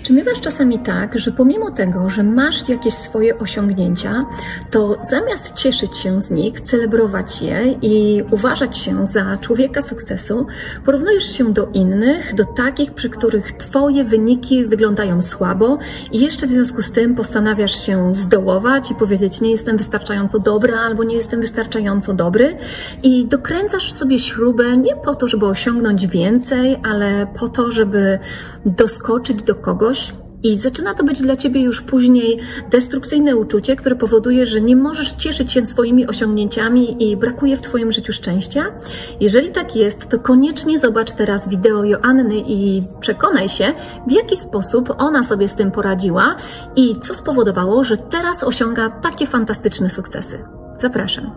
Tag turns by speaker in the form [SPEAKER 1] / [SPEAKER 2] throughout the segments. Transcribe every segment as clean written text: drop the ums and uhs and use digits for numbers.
[SPEAKER 1] Czy miewasz czasami tak, że pomimo tego, że masz jakieś swoje osiągnięcia, to zamiast cieszyć się z nich, celebrować je i uważać się za człowieka sukcesu, porównujesz się do innych, do takich, przy których twoje wyniki wyglądają słabo i jeszcze w związku z tym postanawiasz się zdołować i powiedzieć: nie jestem wystarczająco dobra albo nie jestem wystarczająco dobry, i dokręcasz sobie śrubę nie po to, żeby osiągnąć więcej, ale po to, żeby doskoczyć do kogoś. I zaczyna to być dla Ciebie już później destrukcyjne uczucie, które powoduje, że nie możesz cieszyć się swoimi osiągnięciami i brakuje w Twoim życiu szczęścia. Jeżeli tak jest, to koniecznie zobacz teraz wideo Joanny i przekonaj się, w jaki sposób ona sobie z tym poradziła i co spowodowało, że teraz osiąga takie fantastyczne sukcesy. Zapraszam.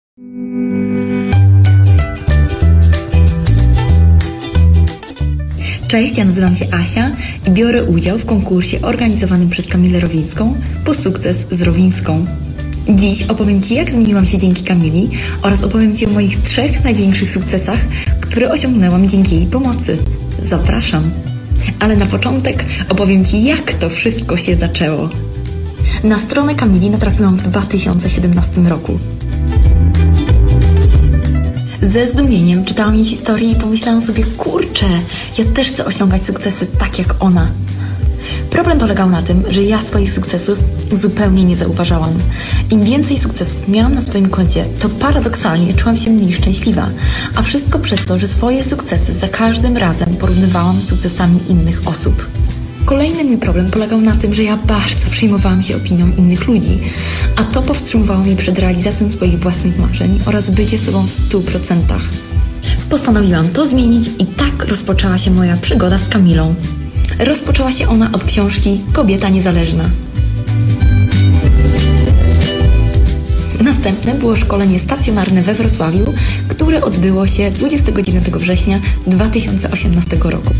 [SPEAKER 2] Cześć, ja nazywam się Asia i biorę udział w konkursie organizowanym przez Kamilę Rowińską po sukces z Rowińską. Dziś opowiem Ci, jak zmieniłam się dzięki Kamili oraz opowiem Ci o moich 3 największych sukcesach, które osiągnęłam dzięki jej pomocy. Zapraszam! Ale na początek opowiem Ci, jak to wszystko się zaczęło. Na stronę Kamili natrafiłam w 2017 roku. Ze zdumieniem czytałam jej historię i pomyślałam sobie: kurczę, ja też chcę osiągać sukcesy tak jak ona. Problem polegał na tym, że ja swoich sukcesów zupełnie nie zauważałam. Im więcej sukcesów miałam na swoim koncie, to paradoksalnie czułam się mniej szczęśliwa. A wszystko przez to, że swoje sukcesy za każdym razem porównywałam z sukcesami innych osób. Kolejny mój problem polegał na tym, że ja bardzo przejmowałam się opinią innych ludzi, a to powstrzymywało mnie przed realizacją swoich własnych marzeń oraz bycie sobą w 100%. Postanowiłam to zmienić i tak rozpoczęła się moja przygoda z Kamilą. Rozpoczęła się ona od książki Kobieta Niezależna. Następne było szkolenie stacjonarne we Wrocławiu, które odbyło się 29 września 2018 roku.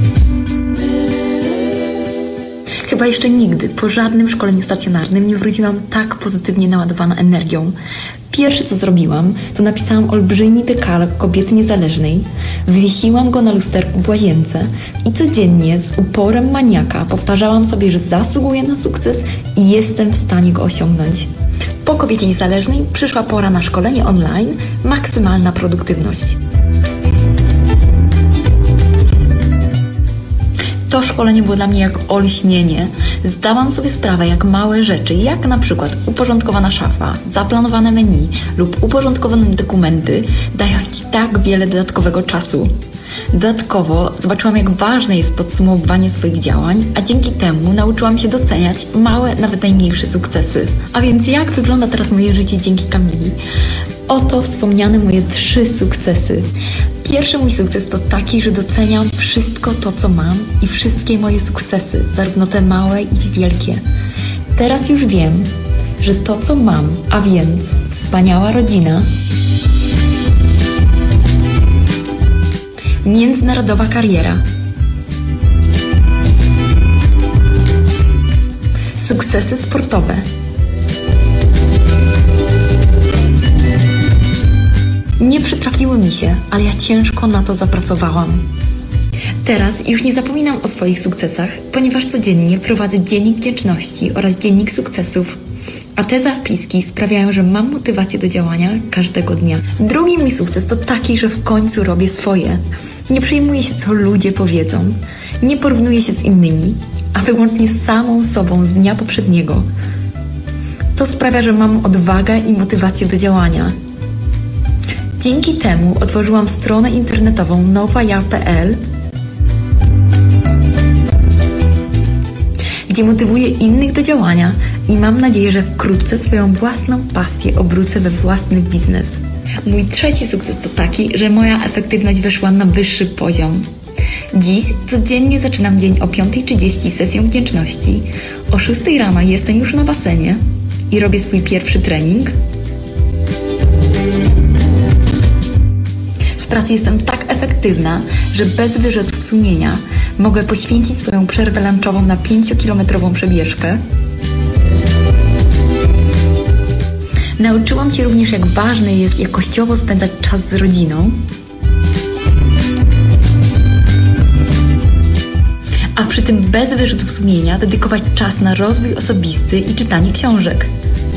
[SPEAKER 2] Chyba jeszcze nigdy po żadnym szkoleniu stacjonarnym nie wróciłam tak pozytywnie naładowana energią. Pierwsze co zrobiłam, to napisałam olbrzymi dekalog Kobiety Niezależnej, wywiesiłam go na lusterku w łazience i codziennie z uporem maniaka powtarzałam sobie, że zasługuję na sukces i jestem w stanie go osiągnąć. Po Kobiecie Niezależnej przyszła pora na szkolenie online Maksymalna Produktywność. To szkolenie było dla mnie jak olśnienie. Zdałam sobie sprawę, jak małe rzeczy, jak na przykład uporządkowana szafa, zaplanowane menu lub uporządkowane dokumenty dają Ci tak wiele dodatkowego czasu. Dodatkowo zobaczyłam, jak ważne jest podsumowywanie swoich działań, a dzięki temu nauczyłam się doceniać małe, nawet najmniejsze sukcesy. A więc jak wygląda teraz moje życie dzięki Kamili? Oto wspomniane moje 3 sukcesy. Pierwszy mój sukces to taki, że doceniam wszystko to, co mam i wszystkie moje sukcesy, zarówno te małe i wielkie. Teraz już wiem, że to, co mam, a więc wspaniała rodzina, międzynarodowa kariera, sukcesy sportowe, nie przytrafiły mi się, ale ja ciężko na to zapracowałam. Teraz już nie zapominam o swoich sukcesach, ponieważ codziennie prowadzę dziennik wdzięczności oraz dziennik sukcesów. A te zapiski sprawiają, że mam motywację do działania każdego dnia. Drugi mój sukces to taki, że w końcu robię swoje. Nie przejmuję się, co ludzie powiedzą. Nie porównuję się z innymi, a wyłącznie z samą sobą z dnia poprzedniego. To sprawia, że mam odwagę i motywację do działania. Dzięki temu otworzyłam stronę internetową nowaja.pl, gdzie motywuję innych do działania i mam nadzieję, że wkrótce swoją własną pasję obrócę we własny biznes. Mój 3 sukces to taki, że moja efektywność weszła na wyższy poziom. Dziś codziennie zaczynam dzień o 5:30 sesją wdzięczności, o 6 rano jestem już na basenie i robię swój pierwszy trening. W pracy jestem tak efektywna, że bez wyrzutów sumienia mogę poświęcić swoją przerwę lunchową na 5-kilometrową przebieżkę. Nauczyłam się również, jak ważne jest jakościowo spędzać czas z rodziną. A a przy tym bez wyrzutów sumienia dedykować czas na rozwój osobisty i czytanie książek.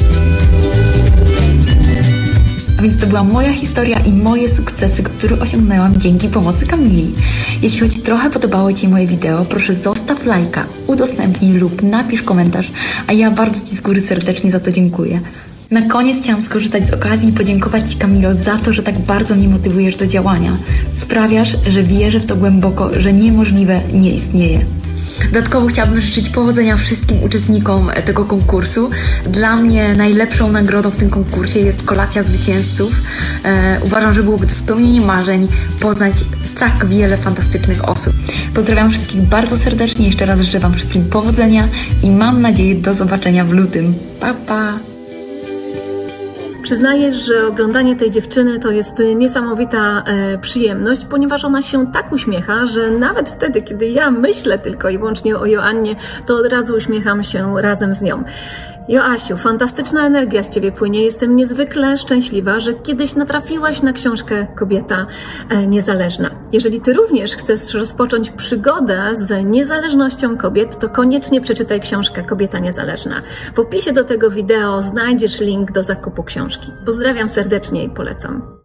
[SPEAKER 2] A więc to była moja historia i moje sukcesy, które osiągnęłam dzięki pomocy Kamili. Jeśli choć trochę podobało Ci moje wideo, proszę zostaw lajka, udostępnij lub napisz komentarz, a ja bardzo Ci z góry serdecznie za to dziękuję. Na koniec chciałam skorzystać z okazji i podziękować Ci, Kamilo, za to, że tak bardzo mnie motywujesz do działania. Sprawiasz, że wierzę w to głęboko, że niemożliwe nie istnieje. Dodatkowo chciałabym życzyć powodzenia wszystkim uczestnikom tego konkursu. Dla mnie najlepszą nagrodą w tym konkursie jest kolacja zwycięzców. Uważam, że byłoby to spełnienie marzeń, poznać tak wiele fantastycznych osób. Pozdrawiam wszystkich bardzo serdecznie, jeszcze raz życzę Wam wszystkim powodzenia i mam nadzieję do zobaczenia w lutym. Pa, pa!
[SPEAKER 1] Przyznaję, że oglądanie tej dziewczyny to jest niesamowita przyjemność, ponieważ ona się tak uśmiecha, że nawet wtedy, kiedy ja myślę tylko i wyłącznie o Joannie, to od razu uśmiecham się razem z nią. Joasiu, fantastyczna energia z Ciebie płynie. Jestem niezwykle szczęśliwa, że kiedyś natrafiłaś na książkę Kobieta Niezależna. Jeżeli Ty również chcesz rozpocząć przygodę z niezależnością kobiet, to koniecznie przeczytaj książkę Kobieta Niezależna. W opisie do tego wideo znajdziesz link do zakupu książki. Pozdrawiam serdecznie i polecam.